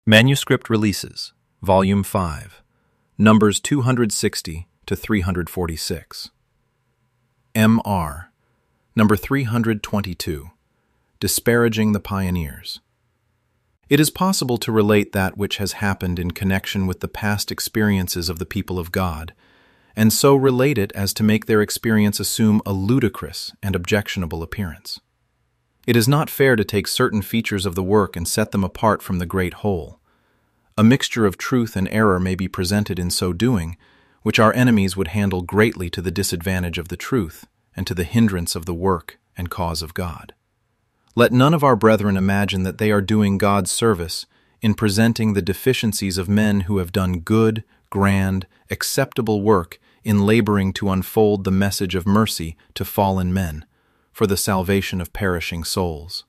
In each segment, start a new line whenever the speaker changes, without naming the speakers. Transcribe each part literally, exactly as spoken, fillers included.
Manuscript Releases, Volume five, Numbers two hundred sixty to three hundred forty-six. M R, Number three hundred twenty-two, Disparaging the Pioneers. It is possible to relate that which has happened in connection with the past experiences of the people of God, and so relate it as to make their experience assume a ludicrous and objectionable appearance. It is not fair to take certain features of the work and set them apart from the great whole. A mixture of truth and error may be presented in so doing, which our enemies would handle greatly to the disadvantage of the truth and to the hindrance of the work and cause of God. Let none of our brethren imagine that they are doing God's service in presenting the deficiencies of men who have done good, grand, acceptable work in laboring to unfold the message of mercy to fallen men, for the salvation of perishing souls.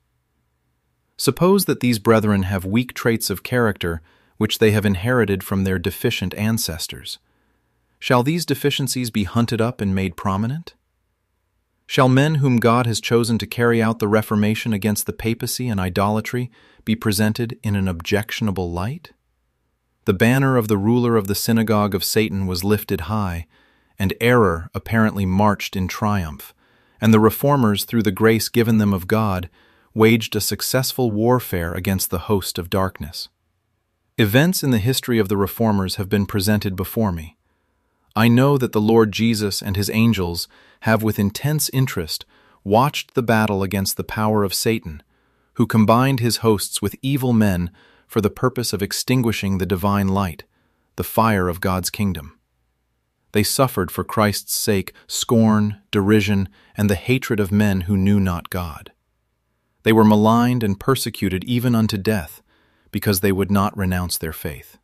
Suppose that these brethren have weak traits of character which they have inherited from their deficient ancestors. Shall these deficiencies be hunted up and made prominent? Shall men whom God has chosen to carry out the reformation against the papacy and idolatry be presented in an objectionable light? The banner of the ruler of the synagogue of Satan was lifted high, and error apparently marched in triumph, and the reformers, through the grace given them of God, waged a successful warfare against the host of darkness. Events in the history of the reformers have been presented before me. I know that the Lord Jesus and his angels have with intense interest watched the battle against the power of Satan, who combined his hosts with evil men for the purpose of extinguishing the divine light, the fire of God's kingdom. They suffered for Christ's sake scorn, derision, and the hatred of men who knew not God. They were maligned and persecuted even unto death, because they would not renounce their faith.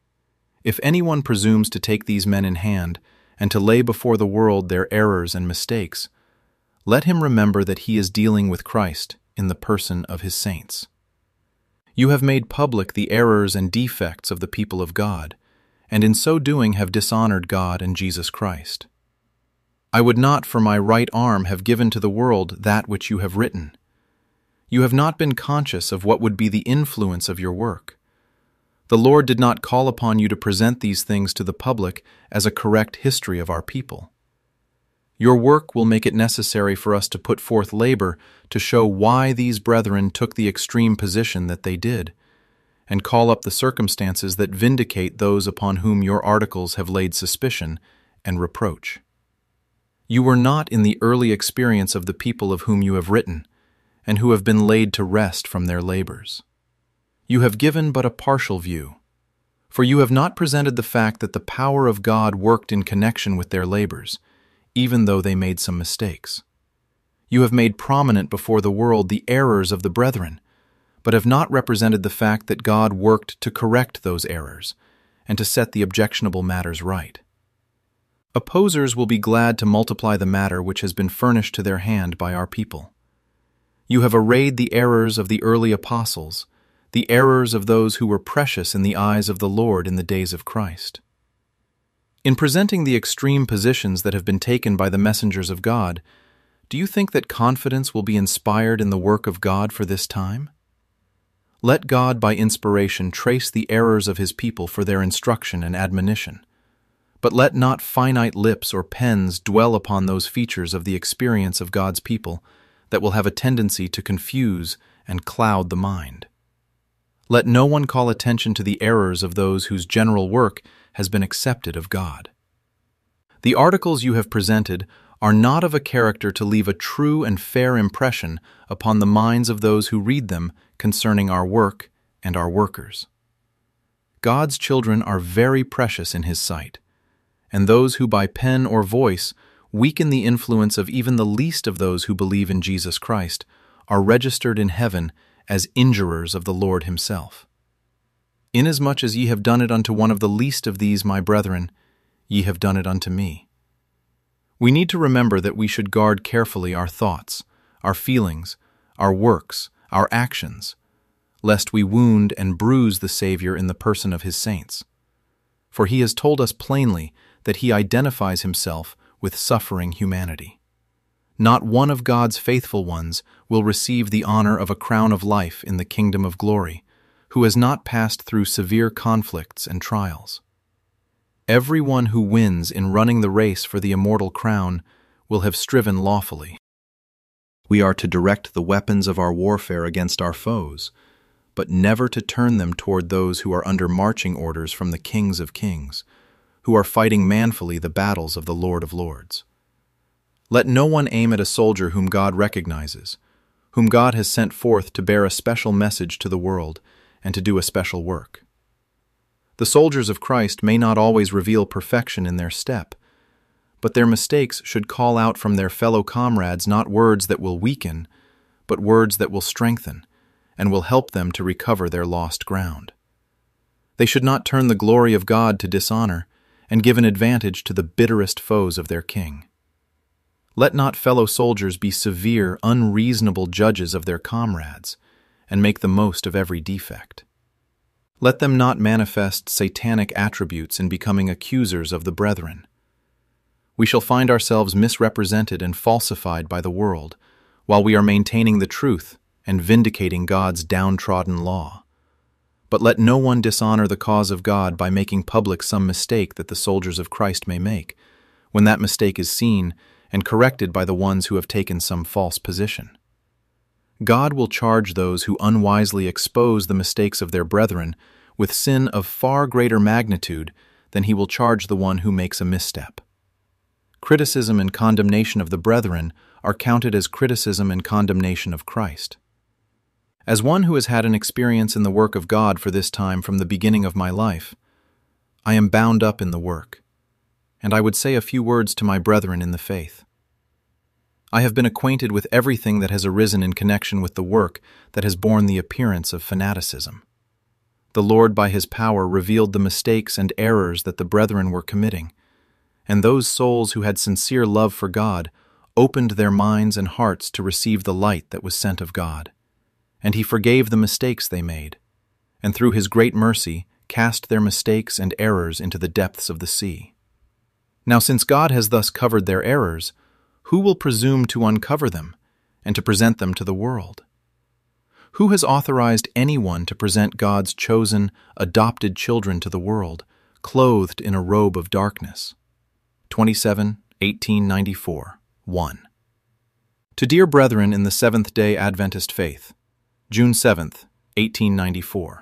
If anyone presumes to take these men in hand and to lay before the world their errors and mistakes, let him remember that he is dealing with Christ in the person of his saints. You have made public the errors and defects of the people of God, and in so doing have dishonored God and Jesus Christ. I would not for my right arm have given to the world that which you have written. You have not been conscious of what would be the influence of your work. The Lord did not call upon you to present these things to the public as a correct history of our people. Your work will make it necessary for us to put forth labor to show why these brethren took the extreme position that they did, and call up the circumstances that vindicate those upon whom your articles have laid suspicion and reproach. You were not in the early experience of the people of whom you have written, and who have been laid to rest from their labors. You have given but a partial view, for you have not presented the fact that the power of God worked in connection with their labors, even though they made some mistakes. You have made prominent before the world the errors of the brethren, but have not represented the fact that God worked to correct those errors and to set the objectionable matters right. Opposers will be glad to multiply the matter which has been furnished to their hand by our people. You have arrayed the errors of the early apostles, the errors of those who were precious in the eyes of the Lord in the days of Christ. In presenting the extreme positions that have been taken by the messengers of God, do you think that confidence will be inspired in the work of God for this time? Let God by inspiration trace the errors of his people for their instruction and admonition, but let not finite lips or pens dwell upon those features of the experience of God's people that will have a tendency to confuse and cloud the mind. Let no one call attention to the errors of those whose general work has been accepted of God. The articles you have presented are not of a character to leave a true and fair impression upon the minds of those who read them concerning our work and our workers. God's children are very precious in his sight, and those who by pen or voice weaken the influence of even the least of those who believe in Jesus Christ are registered in heaven as injurers of the Lord himself. Inasmuch as ye have done it unto one of the least of these my brethren, ye have done it unto me. We need to remember that we should guard carefully our thoughts, our feelings, our works, our actions, lest we wound and bruise the Savior in the person of his saints. For he has told us plainly that he identifies himself with suffering humanity. Not one of God's faithful ones will receive the honor of a crown of life in the kingdom of glory, who has not passed through severe conflicts and trials. Everyone who wins in running the race for the immortal crown will have striven lawfully. We are to direct the weapons of our warfare against our foes, but never to turn them toward those who are under marching orders from the kings of kings, who are fighting manfully the battles of the Lord of Lords. Let no one aim at a soldier whom God recognizes, whom God has sent forth to bear a special message to the world and to do a special work. The soldiers of Christ may not always reveal perfection in their step, but their mistakes should call out from their fellow comrades not words that will weaken, but words that will strengthen and will help them to recover their lost ground. They should not turn the glory of God to dishonor and give an advantage to the bitterest foes of their king. Let not fellow soldiers be severe, unreasonable judges of their comrades and make the most of every defect. Let them not manifest satanic attributes in becoming accusers of the brethren. We shall find ourselves misrepresented and falsified by the world, while we are maintaining the truth and vindicating God's downtrodden law. But let no one dishonor the cause of God by making public some mistake that the soldiers of Christ may make, when that mistake is seen and corrected by the ones who have taken some false position. God will charge those who unwisely expose the mistakes of their brethren with sin of far greater magnitude than he will charge the one who makes a misstep. Criticism and condemnation of the brethren are counted as criticism and condemnation of Christ. As one who has had an experience in the work of God for this time from the beginning of my life, I am bound up in the work, and I would say a few words to my brethren in the faith. I have been acquainted with everything that has arisen in connection with the work that has borne the appearance of fanaticism. The Lord by his power revealed the mistakes and errors that the brethren were committing, and those souls who had sincere love for God opened their minds and hearts to receive the light that was sent of God. And he forgave the mistakes they made, and through his great mercy cast their mistakes and errors into the depths of the sea. Now since God has thus covered their errors, who will presume to uncover them and to present them to the world? Who has authorized anyone to present God's chosen, adopted children to the world, clothed in a robe of darkness? twenty-seven, eighteen ninety-four, one. To dear brethren in the Seventh-day Adventist faith, June seventh, eighteen ninety-four.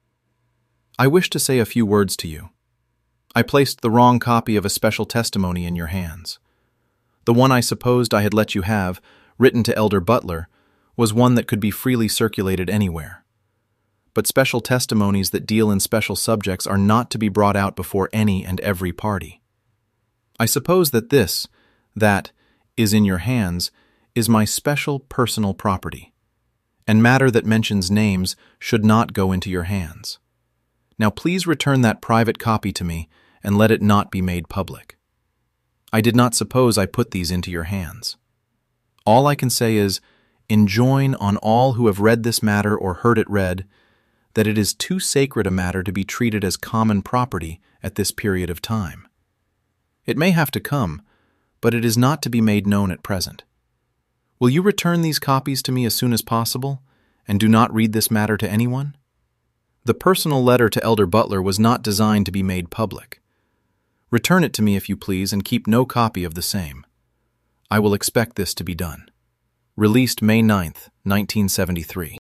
I wish to say a few words to you. I placed the wrong copy of a special testimony in your hands. The one I supposed I had let you have, written to Elder Butler, was one that could be freely circulated anywhere. But special testimonies that deal in special subjects are not to be brought out before any and every party. I suppose that this, that, is in your hands, is my special personal property, and matter that mentions names should not go into your hands. Now please return that private copy to me and let it not be made public. I did not suppose I put these into your hands. All I can say is, enjoin on all who have read this matter or heard it read, that it is too sacred a matter to be treated as common property at this period of time. It may have to come, but it is not to be made known at present. Will you return these copies to me as soon as possible, and do not read this matter to anyone? The personal letter to Elder Butler was not designed to be made public. Return it to me if you please, and keep no copy of the same. I will expect this to be done. Released May ninth, nineteen seventy-three.